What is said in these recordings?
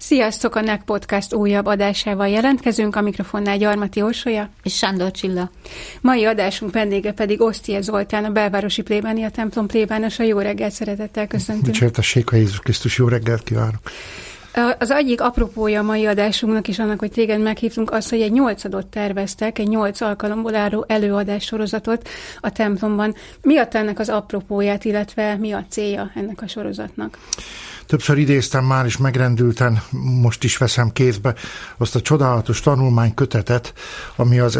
Sziasztok! A NEK Podcast újabb adásával jelentkezünk, a mikrofonnál Gyarmati Orsolya és Sándor Csilla. Mai adásunk vendége pedig Osztie Zoltán, a belvárosi plébánia templom plébánosa. Jó reggelt, szeretettel köszöntünk. Dicsértessék a Jézus Krisztus, jó reggelt kívánok! Az egyik apropója a mai adásunknak is annak, hogy téged meghívtunk, az, hogy egy 8. terveztek, egy 8 alkalomból álló előadás sorozatot a templomban. Mi adta ennek az apropóját, illetve mi a célja ennek a sorozatnak? Többször idéztem már, és megrendülten most is veszem kézbe azt a csodálatos tanulmánykötetet, ami az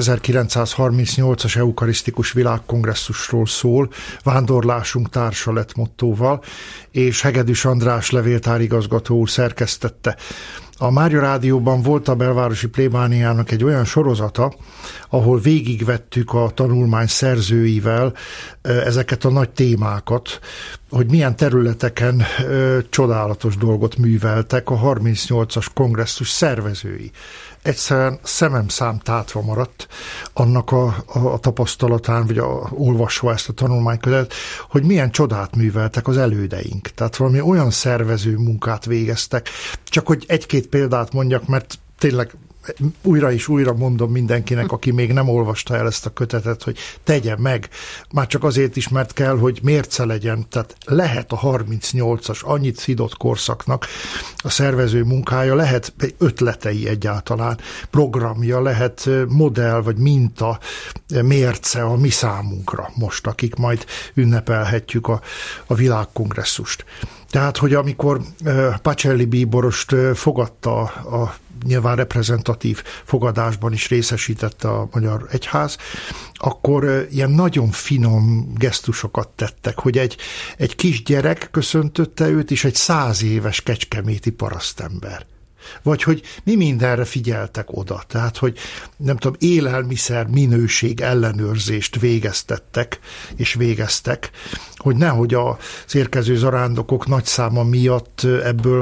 1938-as eukarisztikus világkongresszusról szól, Vándorlásunk társa lett mottóval, és Hegedűs András levéltárigazgató úr szerkesztette. A Mária Rádióban volt a belvárosi plébániának egy olyan sorozata, ahol végigvettük a tanulmány szerzőivel ezeket a nagy témákat, hogy milyen területeken csodálatos dolgot műveltek a 38-as kongresszus szervezői. Egyszerűen szemem szám tátva maradt annak a tapasztalatán, vagy olvasva ezt a tanulmánykötetet, hogy milyen csodát műveltek az elődeink. Tehát valami olyan szervező munkát végeztek. Csak hogy egy-két példát mondjak, mert tényleg újra és újra mondom mindenkinek, aki még nem olvasta el ezt a kötetet, hogy tegye meg. Már csak azért is, mert kell, hogy mérce legyen. Tehát lehet a 38-as, annyit szidott korszaknak a szervező munkája, lehet ötletei egyáltalán, programja, lehet modell vagy minta, mérce a mi számunkra most, akik majd ünnepelhetjük a világkongresszust. Tehát, hogy amikor Pacelli bíborost fogadta a nyilván reprezentatív fogadásban is részesítette a Magyar Egyház, akkor ilyen nagyon finom gesztusokat tettek, hogy egy kisgyerek köszöntötte őt, és egy 100 éves kecskeméti parasztember. Vagy hogy mi mindenre figyeltek oda. Tehát, hogy nem tudom, élelmiszer minőség ellenőrzést végeztettek, és végeztek, hogy nehogy az érkező zarándokok nagy száma miatt ebből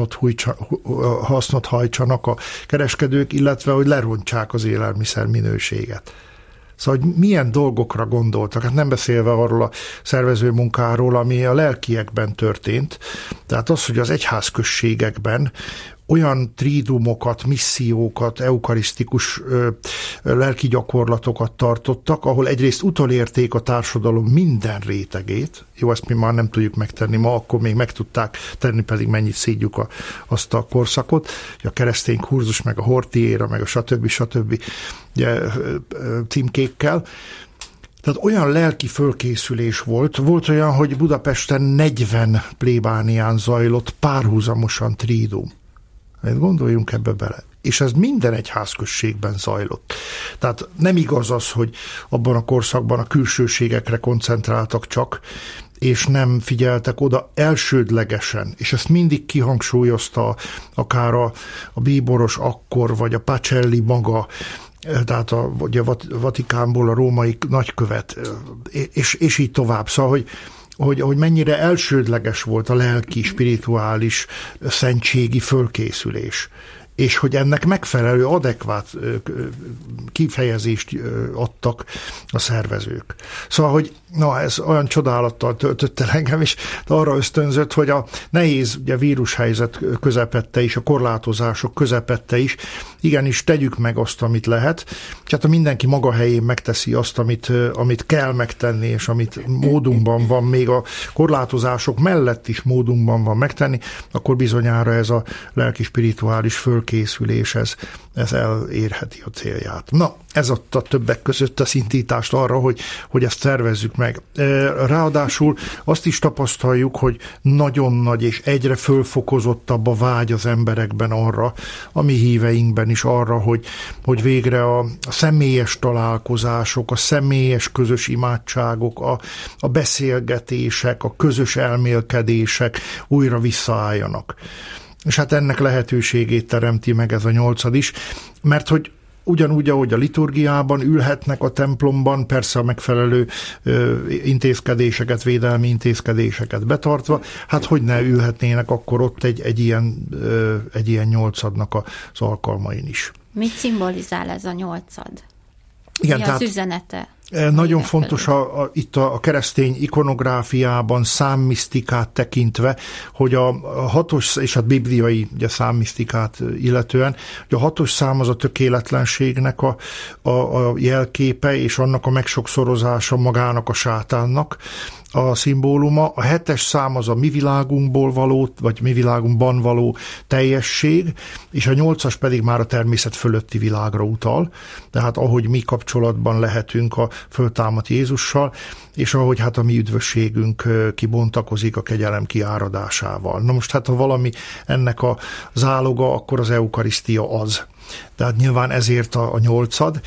hasznot hajtsanak a kereskedők, illetve hogy lerontsák az élelmiszer minőséget. Szóval, hogy milyen dolgokra gondoltak, hát nem beszélve arról a szervező munkáról, ami a lelkiekben történt, tehát az, hogy az egyházközségekben olyan tridumokat, missziókat, eukarisztikus lelki gyakorlatokat tartottak, ahol egyrészt utolérték a társadalom minden rétegét, jó, ezt mi már nem tudjuk megtenni ma, akkor még meg tudták tenni, pedig mennyit szídjuk azt a korszakot, a keresztény kurzus, meg a hortiéra, meg a stb. Ugye, címkékkel. Tehát olyan lelki fölkészülés volt olyan, hogy Budapesten 40 plébánián zajlott párhuzamosan tridum. Gondoljunk ebbe bele. És ez minden egyházközségben zajlott. Tehát nem igaz az, hogy abban a korszakban a külsőségekre koncentráltak csak, és nem figyeltek oda elsődlegesen, és ezt mindig kihangsúlyozta akár a bíboros akkor, vagy a Pacelli maga, tehát ugye a Vatikánból a római nagykövet, és így tovább. Szóval, hogy mennyire elsődleges volt a lelki, spirituális, szentségi fölkészülés, és hogy ennek megfelelő, adekvát kifejezést adtak a szervezők. Szóval, hogy ez olyan csodálattal töltött el engem, és arra ösztönzött, hogy a nehéz ugye, vírushelyzet közepette is, a korlátozások közepette is, igenis tegyük meg azt, amit lehet, és hát ha mindenki maga helyén megteszi azt, amit kell megtenni, és amit módunkban van, még a korlátozások mellett is módunkban van megtenni, akkor bizonyára ez a lelki-spirituális fölkészülés, ez elérheti a célját. Na, ez adta többek között a színtítást arra, hogy ezt szervezzük meg. Ráadásul azt is tapasztaljuk, hogy nagyon nagy és egyre fölfokozottabb a vágy az emberekben arra, a mi híveinkben is arra, hogy végre a személyes találkozások, a személyes közös imádságok, a beszélgetések, a közös elmélkedések újra visszaálljanak. És hát ennek lehetőségét teremti meg ez a 8. is, mert hogy ugyanúgy, ahogy a liturgiában ülhetnek a templomban, persze a megfelelő intézkedéseket, védelmi intézkedéseket betartva, hát hogy ne ülhetnének akkor ott egy ilyen 8-nak az alkalmain is. Mit szimbolizál ez a 8? Igen, mi az üzenete? Nagyon fontos itt a keresztény ikonográfiában számmisztikát tekintve, hogy a 6-os és a bibliai ugye, számmisztikát illetően, hogy a 6-os szám az a tökéletlenségnek a jelképe, és annak a megsokszorozása magának a sátánnak a szimbóluma. A 7-es szám az a mi világunkból való, vagy mi világunkban való teljesség, és a 8-as pedig már a természet fölötti világra utal, tehát ahogy mi kapcsolatban lehetünk a föltámadt Jézussal, és ahogy hát a mi üdvösségünk kibontakozik a kegyelem kiáradásával. Na most hát ha valami ennek a záloga, akkor az eukarisztia az. Tehát nyilván ezért a 8.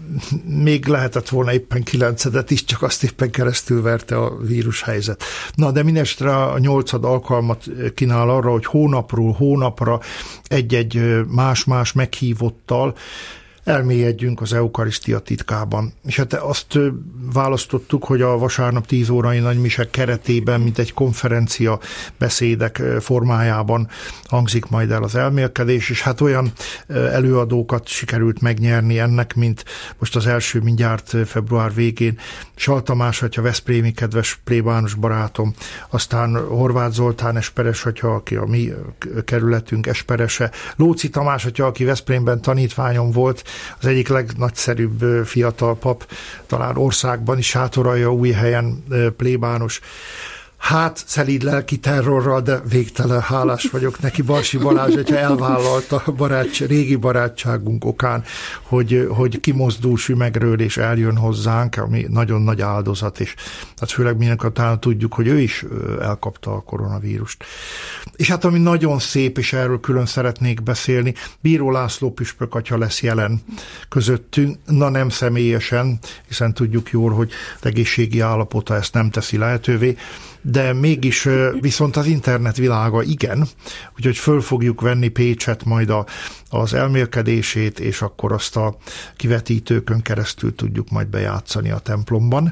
Még lehetett volna éppen 9 is, csak azt éppen keresztül verte a vírushelyzet. Na, de mindestre a 8 alkalmat kínál arra, hogy hónapról hónapra egy-egy más-más meghívottal elmélyedjünk az eukarisztia titkában. És hát azt választottuk, hogy a vasárnap 10 órai nagymise keretében, mint egy konferencia beszédek formájában hangzik majd el az elmélkedés, és hát olyan előadókat sikerült megnyerni ennek, mint most az első mindjárt február végén Sal Tamás atya, veszprémi kedves plébános barátom, aztán Horváth Zoltán esperes atya, aki a mi kerületünk esperese, Lóczy Tamás atya, aki Veszprémben tanítványom volt, az egyik legnagyszerűbb fiatal pap, talán országban is, Sátoraljaújhelyen plébános. Hát szelíd lelki terrorral, de végtelen hálás vagyok neki, Barsi Balázs, hogyha elvállalta régi barátságunk okán, hogy kimozdul Sümegről és eljön hozzánk, ami nagyon nagy áldozat, és hát főleg mindenki talán tudjuk, hogy ő is elkapta a koronavírust. És hát ami nagyon szép, és erről külön szeretnék beszélni, Bíró László püspök atya lesz jelen közöttünk, na nem személyesen, hiszen tudjuk jól, hogy egészségi állapota ezt nem teszi lehetővé, de mégis viszont az internet világa igen, úgyhogy föl fogjuk venni Pécset majd az elmélkedését, és akkor azt a kivetítőkön keresztül tudjuk majd bejátszani a templomban.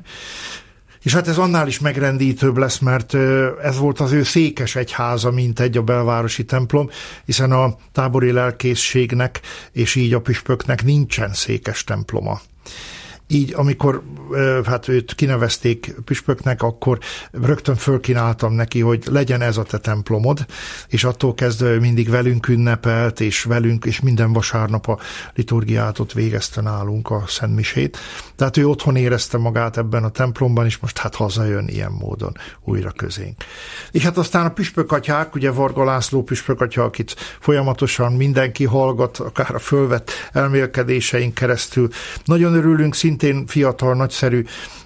És hát ez annál is megrendítőbb lesz, mert ez volt az ő székes egyháza, mint egy a belvárosi templom, hiszen a tábori lelkészségnek és így a püspöknek nincsen székes temploma. Így, amikor hát őt kinevezték püspöknek, akkor rögtön fölkínáltam neki, hogy legyen ez a te templomod, és attól kezdve mindig velünk ünnepelt, és minden vasárnap a liturgiát ott végezte nálunk, a szentmisét. Tehát ő otthon érezte magát ebben a templomban, és most hát hazajön ilyen módon újra közénk. És hát aztán a püspökatyák, ugye Varga László püspökatya, akit folyamatosan mindenki hallgat, akár a fölvett elmélkedéseink keresztül. Nagyon örülünk, szintén fiatal, nagyszerű,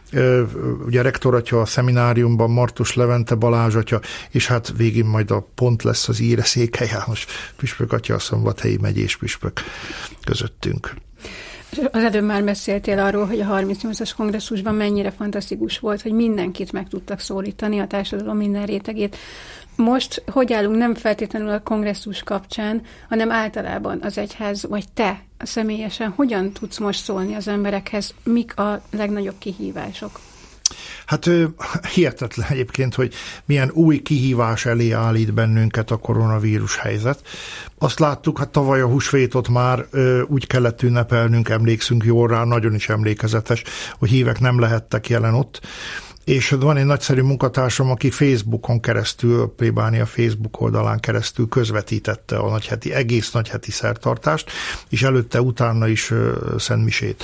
ugye rektoratja a szemináriumban, Martus Levente Balázs atya, és hát végén majd a pont lesz az Íre Székely János püspök atya, a Szombathelyi megyés püspök közöttünk. Az előbb már beszéltél arról, hogy a 38-as kongresszusban mennyire fantasztikus volt, hogy mindenkit meg tudtak szólítani, a társadalom minden rétegét. Most hogy állunk, nem feltétlenül a kongresszus kapcsán, hanem általában az egyház, vagy te személyesen, hogyan tudsz most szólni az emberekhez, mik a legnagyobb kihívások? Hát hihetetlen egyébként, hogy milyen új kihívás elé állít bennünket a koronavírus helyzet. Azt láttuk, hát tavaly a húsvétot már úgy kellett ünnepelnünk, emlékszünk jól rá, nagyon is emlékezetes, hogy hívek nem lehettek jelen ott. És van egy nagyszerű munkatársam, aki Facebookon keresztül, a plébánia Facebook oldalán keresztül közvetítette a egész nagyheti szertartást, és előtte, utána is szentmisét.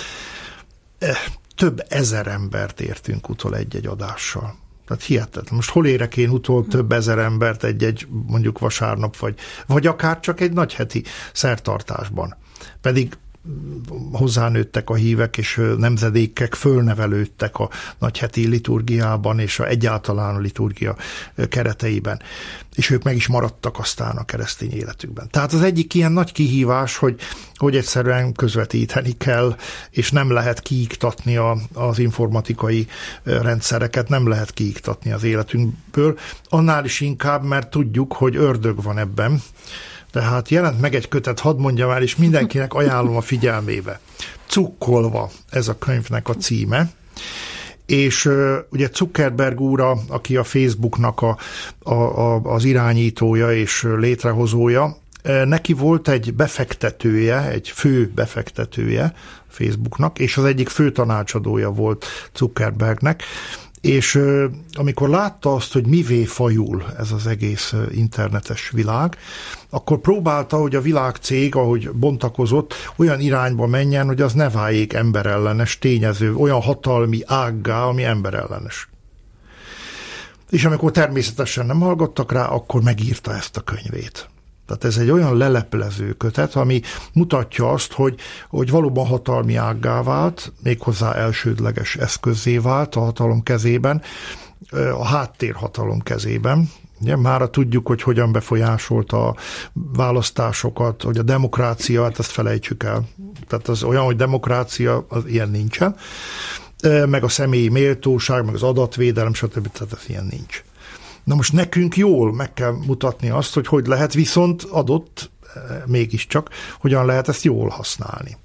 Több ezer embert értünk utol egy-egy adással. Tehát hihetetlen. Most hol érek én utol több ezer embert egy-egy mondjuk vasárnap, vagy akár csak egy nagyheti szertartásban. Pedig hozzánőttek a hívek, és nemzedékek fölnevelődtek a nagyheti liturgiában, és egyáltalán a liturgia kereteiben. És ők meg is maradtak aztán a keresztény életükben. Tehát az egyik ilyen nagy kihívás, hogy egyszerűen közvetíteni kell, és nem lehet kiiktatni az informatikai rendszereket, nem lehet kiiktatni az életünkből. Annál is inkább, mert tudjuk, hogy ördög van ebben. Tehát jelent meg egy kötet, hadd mondjam el, és mindenkinek ajánlom a figyelmébe. Cukkolva ez a könyvnek a címe, és ugye Zuckerberg úr, aki a Facebooknak az irányítója és létrehozója, neki volt egy befektetője, egy fő befektetője Facebooknak, és az egyik fő tanácsadója volt Zuckerbergnek, és amikor látta azt, hogy mivé fajul ez az egész internetes világ, akkor próbálta, hogy a világcég, ahogy bontakozott, olyan irányba menjen, hogy az ne váljék emberellenes tényező, olyan hatalmi ággá, ami emberellenes. És amikor természetesen nem hallgattak rá, akkor megírta ezt a könyvét. Tehát ez egy olyan leleplező kötet, ami mutatja azt, hogy valóban hatalmi ággá vált, méghozzá elsődleges eszközzé vált a hatalom kezében, a háttérhatalom kezében. Ugye, mára tudjuk, hogy hogyan befolyásolta a választásokat, hogy a demokrácia, hát ezt felejtsük el. Tehát az olyan, hogy demokrácia, az ilyen nincsen, meg a személyi méltóság, meg az adatvédelem, stb. Tehát ez ilyen nincs. Na most nekünk jól meg kell mutatni azt, hogy lehet, viszont adott mégiscsak, hogyan lehet ezt jól használni.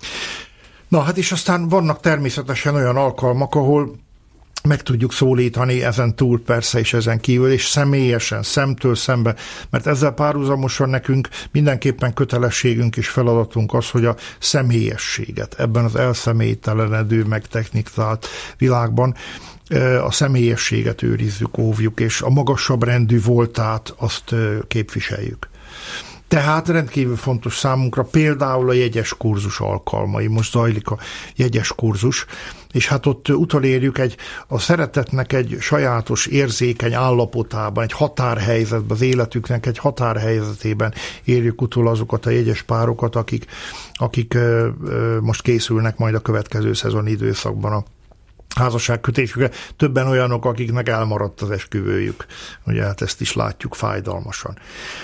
Na hát és aztán vannak természetesen olyan alkalmak, ahol meg tudjuk szólítani ezen túl persze, és ezen kívül, és személyesen, szemtől szembe, mert ezzel párhuzamosan nekünk mindenképpen kötelességünk és feladatunk az, hogy a személyességet ebben az elszemélytelenedő, meg technizált világban a személyességet őrizzük, óvjuk, és a magasabb rendű voltát azt képviseljük. Tehát rendkívül fontos számunkra például a jegyes kurzus alkalmai. Most zajlik a jegyes kurzus, és hát ott utolérjük a szeretetnek egy sajátos érzékeny állapotában, egy határhelyzetben, az életüknek egy határhelyzetében érjük utol azokat a jegyes párokat, akik most készülnek majd a következő szezon időszakban a házasságkötésükre. Többen olyanok, akiknek elmaradt az esküvőjük. Ugye hát ezt is látjuk fájdalmasan.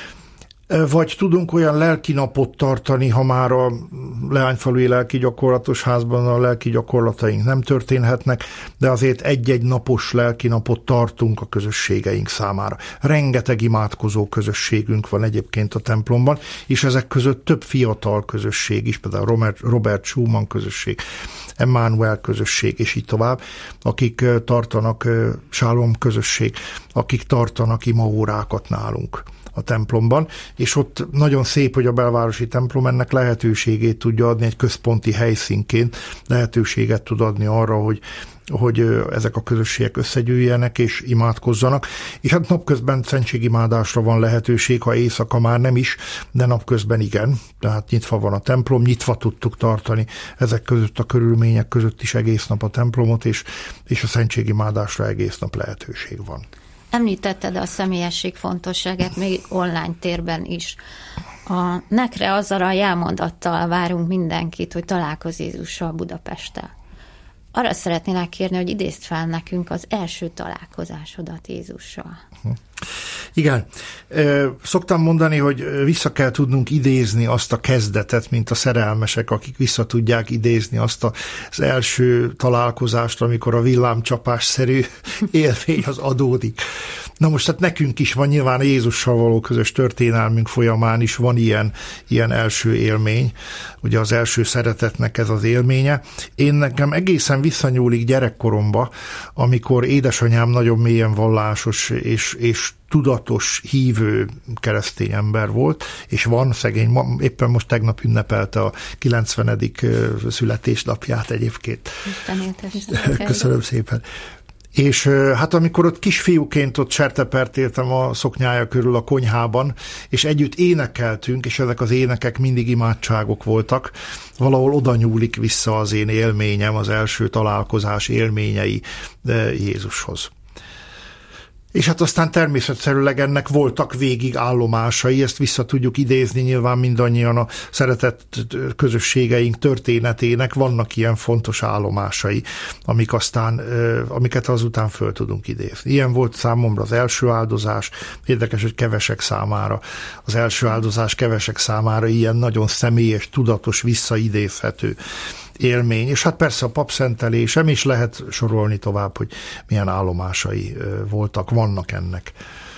Vagy tudunk olyan lelkinapot tartani, ha már a leányfalui lelki gyakorlatos házban a lelki gyakorlataink nem történhetnek, de azért egy-egy napos lelkinapot tartunk a közösségeink számára. Rengeteg imádkozó közösségünk van egyébként a templomban, és ezek között több fiatal közösség is, például Robert Schumann közösség, Emmanuel közösség, és így tovább, akik tartanak, Shalom közösség, akik tartanak imaórákat nálunk a templomban, és ott nagyon szép, hogy a belvárosi templom ennek lehetőségét tudja adni, egy központi helyszínként lehetőséget tud adni arra, hogy ezek a közösségek összegyűjjenek és imádkozzanak, és hát napközben szentségimádásra van lehetőség, ha éjszaka már nem is, de napközben igen, tehát nyitva van a templom, nyitva tudtuk tartani ezek között a körülmények között is egész nap a templomot, és a szentségimádásra egész nap lehetőség van. Említetted a személyesség fontosságát még online térben is. A NEK-re azzal a jelmondattal várunk mindenkit, hogy találkozz Jézussal Budapesten. Arra szeretnélek kérni, hogy idézd fel nekünk az első találkozásodat Jézussal. Igen. Szoktam mondani, hogy vissza kell tudnunk idézni azt a kezdetet, mint a szerelmesek, akik vissza tudják idézni azt az első találkozást, amikor a villámcsapásszerű élmény az adódik. Na most hát nekünk is van nyilván a Jézussal való közös történelmünk folyamán is van ilyen első élmény, ugye az első szeretetnek ez az élménye. Nekem egészen visszanyúlik gyerekkoromba, amikor édesanyám nagyon mélyen vallásos és tudatos, hívő keresztény ember volt, és van szegény, éppen most tegnap ünnepelte a 90. születésnapját egyébként. Köszönöm szépen. És hát amikor ott kisfiúként ott sertepertéltem a szoknyája körül a konyhában, és együtt énekeltünk, és ezek az énekek mindig imádságok voltak, valahol oda nyúlik vissza az én élményem, az első találkozás élményei Jézushoz. És hát aztán természetszerűleg ennek voltak végig állomásai, ezt vissza tudjuk idézni nyilván mindannyian a szeretett közösségeink történetének, vannak ilyen fontos állomásai, amiket azután föl tudunk idézni. Ilyen volt számomra az első áldozás, érdekes, hogy kevesek számára, az első áldozás kevesek számára ilyen nagyon személyes, tudatos, visszaidézhető élmény, és hát persze a papszentelésem is lehet sorolni tovább, hogy milyen állomásai voltak, vannak ennek.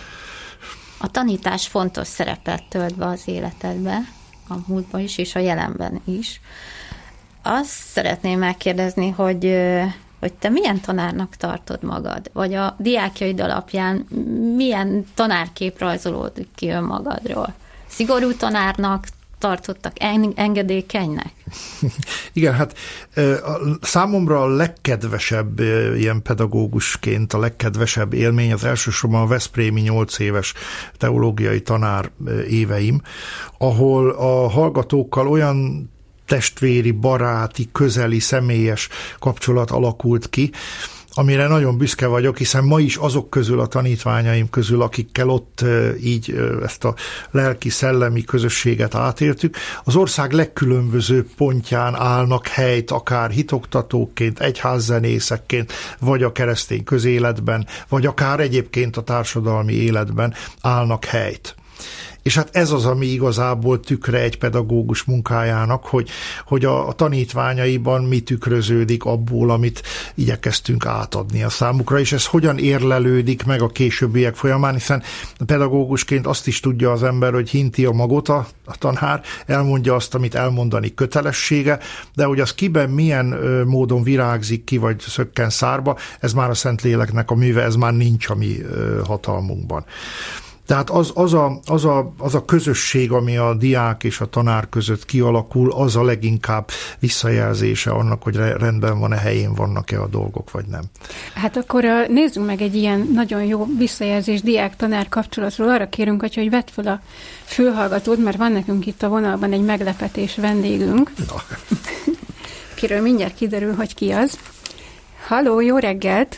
A tanítás fontos szerepet tölt be az életedbe, a múltban is, és a jelenben is. Azt szeretném megkérdezni, hogy te milyen tanárnak tartod magad, vagy a diákjaid alapján milyen tanárkép rajzolódik ki önmagadról? szigorú tanárnak tartottak, engedékenynek? Igen, hát számomra a legkedvesebb ilyen pedagógusként, a legkedvesebb élmény az elsősorban a veszprémi 8 éves teológiai tanár éveim, ahol a hallgatókkal olyan testvéri, baráti, közeli, személyes kapcsolat alakult ki, amire nagyon büszke vagyok, hiszen ma is azok közül, a tanítványaim közül, akikkel ott így ezt a lelki-szellemi közösséget átéltük, az ország legkülönbözőbb pontján állnak helyt, akár hitoktatóként, egyházzenészekként, vagy a keresztény közéletben, vagy akár egyébként a társadalmi életben állnak helyt. És hát ez az, ami igazából tükre egy pedagógus munkájának, hogy a tanítványaiban mi tükröződik abból, amit igyekeztünk átadni a számukra, és ez hogyan érlelődik meg a későbbiek folyamán, hiszen pedagógusként azt is tudja az ember, hogy hinti a magot a tanár, elmondja azt, amit elmondani kötelessége, de hogy az kiben milyen módon virágzik ki, vagy szökken szárba, ez már a Szentléleknek a műve, ez már nincs a mi hatalmunkban. Tehát az a közösség, ami a diák és a tanár között kialakul, az a leginkább visszajelzése annak, hogy rendben van-e, helyén vannak-e a dolgok, vagy nem. Hát akkor nézzünk meg egy ilyen nagyon jó visszajelzés diák-tanár kapcsolatról. Arra kérünk, hogy vedd fel a fülhallgatót, mert van nekünk itt a vonalban egy meglepetés vendégünk, kiről mindjárt kiderül, hogy ki az. Halló, jó reggelt!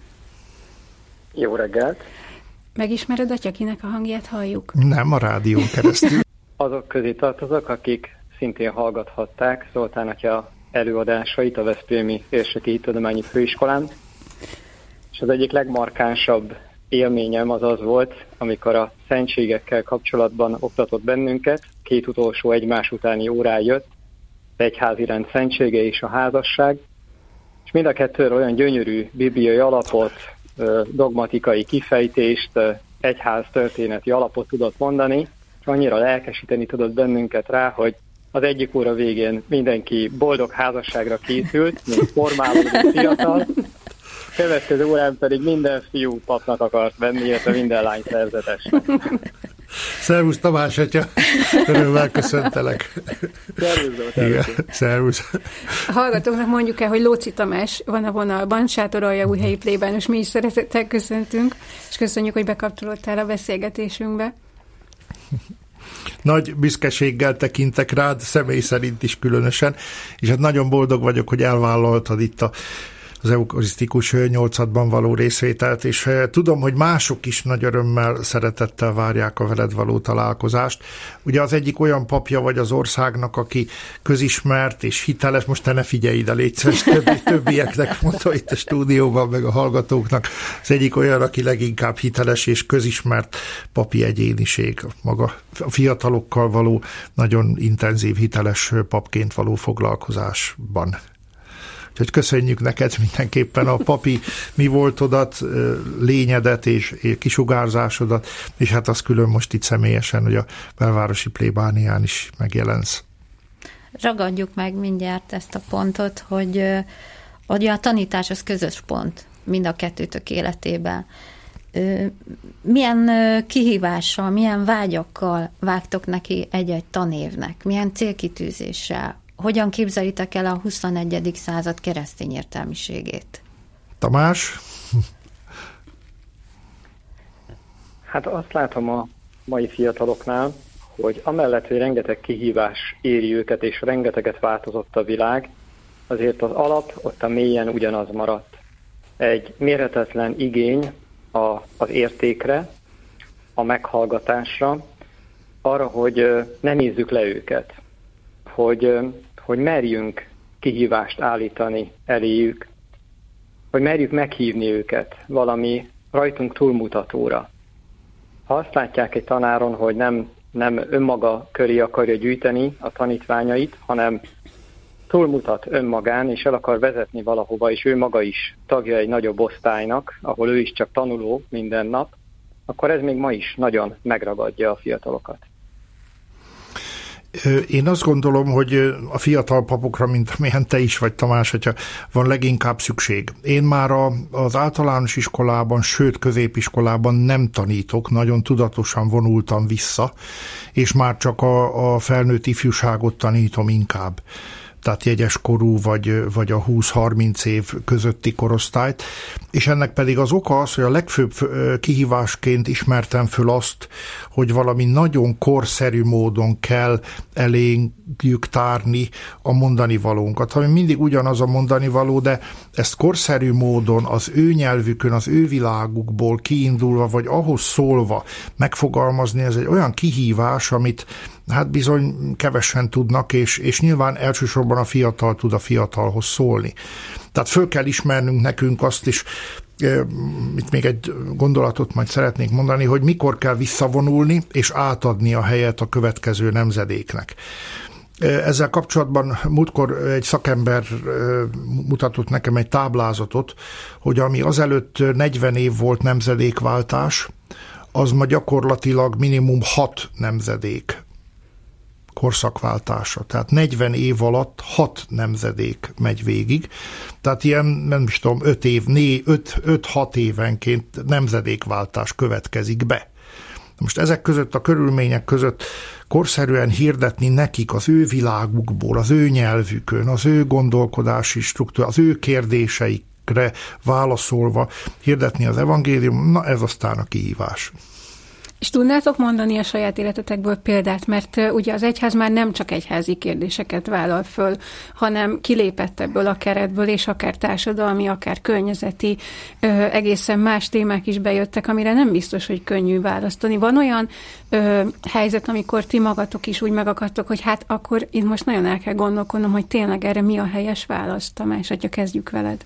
Jó reggelt! Megismered Atya, kinek a hangját halljuk? Nem, a rádión keresztül. Azok közé tartozok, akik szintén hallgathatták Zoltán atya előadásait a Veszprémi Érseki Hittudományi Főiskolán. És az egyik legmarkánsabb élményem az volt, amikor a szentségekkel kapcsolatban oktatott bennünket, 2 utolsó egymás utáni órán jött, az egyházi rend szentsége és a házasság, és mind a kettőről olyan gyönyörű bibliai alapot, dogmatikai kifejtést, egyház történeti alapot tudott mondani, és annyira lelkesíteni tudott bennünket rá, hogy az egyik óra végén mindenki boldog házasságra készült, még formálódó fiatal, következő órán pedig minden fiú papnak akart venni, illetve minden lány szerzetesnek. Szervusz Tamás atya, örömmel köszöntelek. Szervusz. A hallgatóknak mondjuk el, hogy Lóczy Tamás van a vonalban, Sátoraljaújhelyi plébános, mi is szeretettel köszöntünk, és köszönjük, hogy bekapcsolódtál a beszélgetésünkbe. Nagy büszkeséggel tekintek rád, személy szerint is különösen, és hát nagyon boldog vagyok, hogy elvállaltad itt az eukarisztikus 8-ban való részvételt, és tudom, hogy mások is nagy örömmel, szeretettel várják a veled való találkozást. Ugye az egyik olyan papja vagy az országnak, aki közismert és hiteles, most te ne figyelj ide, légy szíves, többieknek mondta itt a stúdióban, meg a hallgatóknak, az egyik olyan, aki leginkább hiteles és közismert papi egyéniség, maga a fiatalokkal való nagyon intenzív, hiteles papként való foglalkozásban. Úgyhogy köszönjük neked mindenképpen a papi mi voltodat, lényedet és kisugárzásodat, és hát az külön most itt személyesen, hogy a belvárosi plébánián is megjelensz. Ragadjuk meg mindjárt ezt a pontot, hogy a tanítás az közös pont mind a kettőtök életében. Milyen kihívással, milyen vágyakkal vágtok neki egy-egy tanévnek? Milyen célkitűzéssel? Hogyan képzelitek el a 21. század keresztény értelmiségét? Tamás? Hát azt látom a mai fiataloknál, hogy amellett, hogy rengeteg kihívás éri őket, és rengeteget változott a világ, azért az alap ott a mélyen ugyanaz maradt. Egy mérhetetlen igény az értékre, a meghallgatásra, arra, hogy ne nézzük le őket, hogy merjünk kihívást állítani eléjük, hogy merjük meghívni őket valami rajtunk túlmutatóra. Ha azt látják egy tanáron, hogy nem önmaga köré akarja gyűjteni a tanítványait, hanem túlmutat önmagán, és el akar vezetni valahova, és ő maga is tagja egy nagyobb osztálynak, ahol ő is csak tanuló minden nap, akkor ez még ma is nagyon megragadja a fiatalokat. Én azt gondolom, hogy a fiatal papokra, mint amilyen te is vagy, Tamás, hogyha van leginkább szükség. Én már az általános iskolában, sőt középiskolában nem tanítok, nagyon tudatosan vonultam vissza, és már csak a felnőtt ifjúságot tanítom inkább. Tehát jegyeskorú, vagy a 20-30 év közötti korosztályt, és ennek pedig az oka az, hogy a legfőbb kihívásként ismertem föl azt, hogy valami nagyon korszerű módon kell elénk tárni a mondani valónkat. Ami mindig ugyanaz a mondani való, de ezt korszerű módon az ő nyelvükön, az ő világukból kiindulva, vagy ahhoz szólva megfogalmazni, ez egy olyan kihívás, amit hát bizony kevesen tudnak, és nyilván elsősorban a fiatal tud a fiatalhoz szólni. Tehát föl kell ismernünk nekünk azt is, itt még egy gondolatot majd szeretnék mondani, hogy mikor kell visszavonulni, és átadni a helyet a következő nemzedéknek. Ezzel kapcsolatban múltkor egy szakember mutatott nekem egy táblázatot, hogy ami azelőtt 40 év volt nemzedékváltás, az ma gyakorlatilag minimum 6 nemzedék korszakváltása. Tehát 40 év alatt 6 nemzedék megy végig. Tehát ilyen, nem is tudom, 5-6 évenként nemzedékváltás következik be. Most ezek között, a körülmények között korszerűen hirdetni nekik az ő világukból, az ő nyelvükön, az ő gondolkodási struktúra, az ő kérdéseikre válaszolva hirdetni az evangélium, na ez aztán a kihívás. És tudnátok mondani a saját életetekből példát, mert ugye az egyház már nem csak egyházi kérdéseket vállal föl, hanem kilépett ebből a keretből, és akár társadalmi, akár környezeti, egészen más témák is bejöttek, amire nem biztos, hogy könnyű választani. Van olyan helyzet, amikor ti magatok is úgy megakadtok, hogy hát akkor itt most nagyon el kell gondolkodnom, hogy tényleg erre mi a helyes válasz, Tamás, hogyha kezdjük veled.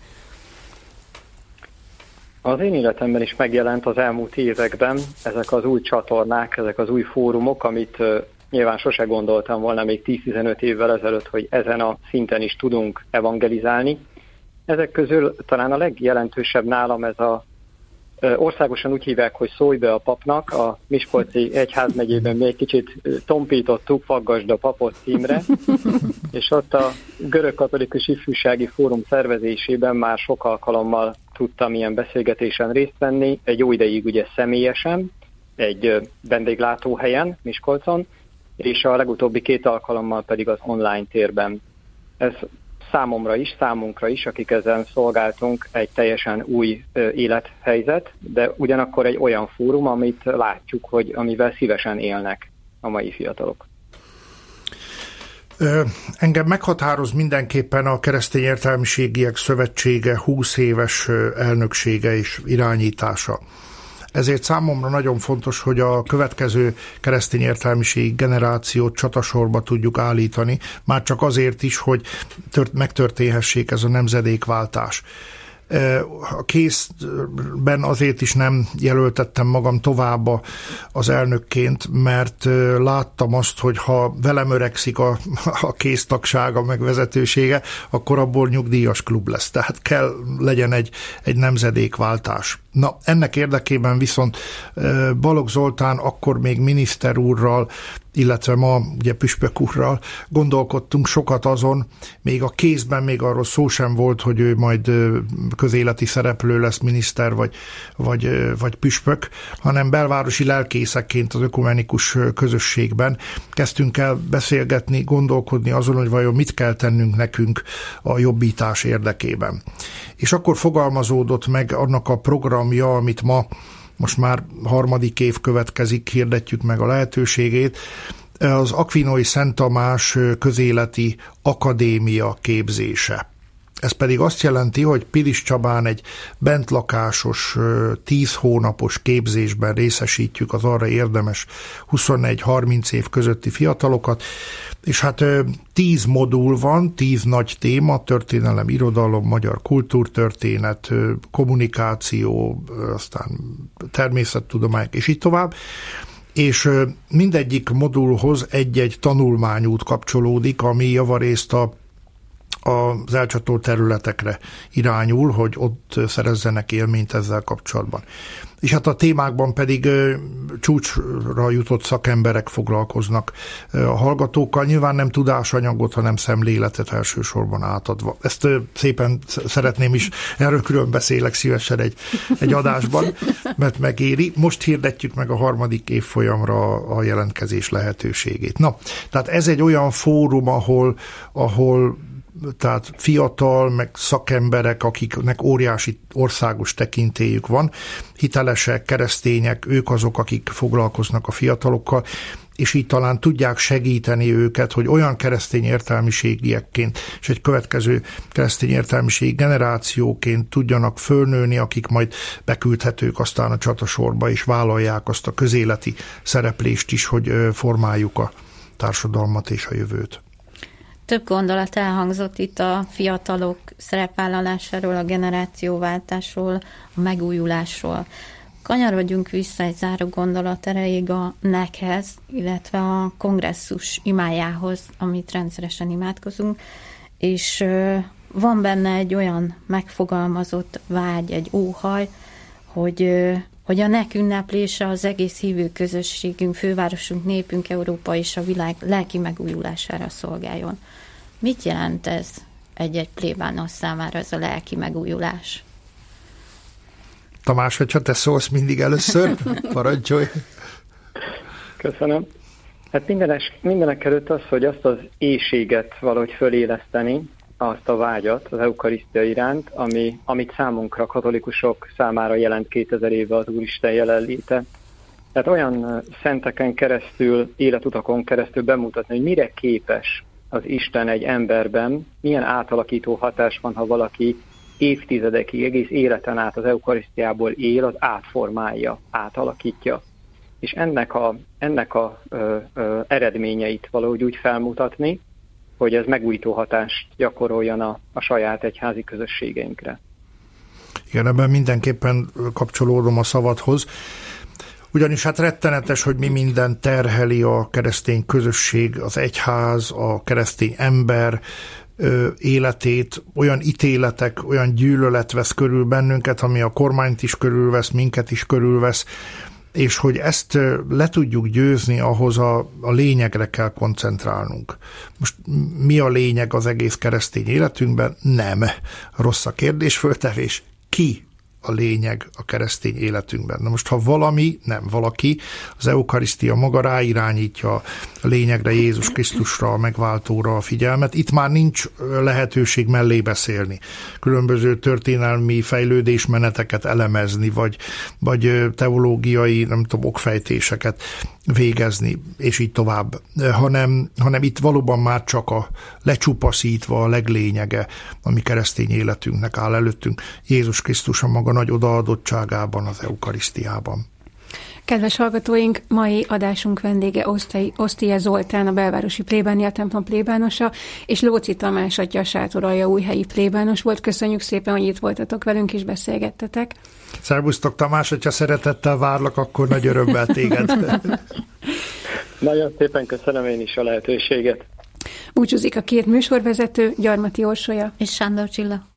Az én életemben is megjelent az elmúlt években ezek az új csatornák, ezek az új fórumok, amit nyilván sose gondoltam volna még 10-15 évvel ezelőtt, hogy ezen a szinten is tudunk evangelizálni. Ezek közül talán a legjelentősebb nálam ez országosan úgy hívják, hogy Szólj be a papnak, a Miskolci Egyházmegyében mi egy kicsit tompítottuk, Faggasd a papot címre, és ott a Görög Katolikus Ifjúsági Fórum szervezésében már sok alkalommal tudtam ilyen beszélgetésen részt venni, egy jó ideig ugye személyesen, egy vendéglátóhelyen, Miskolcon, és a legutóbbi 2 alkalommal pedig az online térben. Ez számomra is, számunkra is, akik ezen szolgáltunk, egy teljesen új élethelyzet, de ugyanakkor egy olyan fórum, amit látjuk, hogy amivel szívesen élnek a mai fiatalok. Engem meghatároz mindenképpen a Keresztény Értelmiségiek Szövetsége 20 éves elnöksége és irányítása. Ezért számomra nagyon fontos, hogy a következő keresztény értelmiségi generációt csatasorba tudjuk állítani, már csak azért is, hogy megtörténhessék ez a nemzedékváltás. A készben azért is nem jelöltettem magam tovább az elnökként, mert láttam azt, hogy ha velem öregszik a kéztagsága meg vezetősége, akkor abból nyugdíjas klub lesz. Tehát kell legyen egy nemzedékváltás. Na, ennek érdekében viszont Balogh Zoltán akkor még miniszter úrral, illetve ma ugye püspök úrral gondolkodtunk sokat azon, még a kézben még arról szó sem volt, hogy ő majd közéleti szereplő lesz, miniszter vagy püspök, hanem belvárosi lelkészekként az ökumenikus közösségben kezdtünk el beszélgetni, gondolkodni azon, hogy vajon mit kell tennünk nekünk a jobbítás érdekében. És akkor fogalmazódott meg annak a programja, amit most már 3. év következik, hirdetjük meg a lehetőségét, az Akvinói Szent Tamás közéleti akadémia képzése. Ez pedig azt jelenti, hogy Pilis Csabán egy bentlakásos 10 hónapos képzésben részesítjük az arra érdemes 21-30 év közötti fiatalokat, és hát 10 modul van, 10 nagy téma, történelem, irodalom, magyar kultúrtörténet, kommunikáció, aztán természettudományok, és így tovább. És mindegyik modulhoz egy-egy tanulmányút kapcsolódik, ami javarészt az elcsatolt területekre irányul, hogy ott szerezzenek élményt ezzel kapcsolatban. És hát a témákban pedig csúcsra jutott szakemberek foglalkoznak a hallgatókkal, nyilván nem tudásanyagot, hanem szemléletet elsősorban átadva. Ezt szépen szeretném is, erről külön beszélek szívesen egy adásban, mert megéri. Most hirdetjük meg a 3. évfolyamra a jelentkezés lehetőségét. Na, tehát ez egy olyan fórum, ahol tehát fiatal, meg szakemberek, akiknek óriási országos tekintélyük van, hitelesek, keresztények, ők azok, akik foglalkoznak a fiatalokkal, és így talán tudják segíteni őket, hogy olyan keresztény értelmiségiekként és egy következő keresztény értelmiség generációként tudjanak fölnőni, akik majd beküldhetők aztán a csatasorba, és vállalják azt a közéleti szereplést is, hogy formáljuk a társadalmat és a jövőt. Több gondolat elhangzott itt a fiatalok szerepvállalásáról, a generációváltásról, a megújulásról. Kanyarodjunk vissza egy záró gondolat erejéig a NEK-hez, illetve a kongresszus imájához, amit rendszeresen imádkozunk, és van benne egy olyan megfogalmazott vágy, egy óhaj, hogy a NEK ünneplése az egész hívő közösségünk, fővárosunk, népünk, Európa és a világ lelki megújulására szolgáljon. Mit jelent ez egy-egy plébános számára, ez a lelki megújulás? Tamás, hogyha te szólsz mindig először, parancsolj! Köszönöm. Hát mindenek előtt az, hogy azt az éhséget valahogy föléleszteni, azt a vágyat az eukarisztia iránt, amit számunkra, katolikusok számára jelent 2000 éve az Úristen jelenléte. Tehát olyan szenteken keresztül, életutakon keresztül bemutatni, hogy mire képes az Isten egy emberben, milyen átalakító hatás van, ha valaki évtizedekig, egész életen át az eukarisztiából él, az átformálja, átalakítja. És ennek a eredményeit valahogy úgy felmutatni, hogy ez megújító hatást gyakoroljon a saját egyházi közösségeinkre. Igen, ebben mindenképpen kapcsolódom a szavadhoz. Ugyanis hát rettenetes, hogy mi minden terheli a keresztény közösség, az egyház, a keresztény ember életét, olyan ítéletek, olyan gyűlölet vesz körül bennünket, ami a kormányt is körülvesz, minket is körülvesz, és hogy ezt le tudjuk győzni, ahhoz a lényegre kell koncentrálnunk. Most mi a lényeg az egész keresztény életünkben? Nem. Rossz a kérdésföltevés. Ki a lényeg a keresztény életünkben? Na most, ha valami, nem valaki, az eukarisztia maga ráirányítja a lényegre, Jézus Krisztusra, a megváltóra a figyelmet. Itt már nincs lehetőség mellé beszélni. Különböző történelmi fejlődésmeneteket elemezni, vagy teológiai, nem tudom, okfejtéseket végezni, és így tovább. Hanem itt valóban már csak a lecsupaszítva a leglényege, ami keresztény életünknek áll előttünk. Jézus Krisztus a maga nagy odaadottságában, az eukarisztiában. Kedves hallgatóink, mai adásunk vendége Osztia Zoltán, a belvárosi plébánia templom plébánosa, és Lóczy Tamás atya, a Sátoraljaújhelyi plébános volt. Köszönjük szépen, hogy itt voltatok velünk és beszélgettetek. Szervusztok, Tamás, hogyha szeretettel várlak, akkor nagy örömmel téged. Nagyon szépen köszönöm én is a lehetőséget. Búcsúzik a két műsorvezető, Gyarmati Orsolya és Sándor Csilla.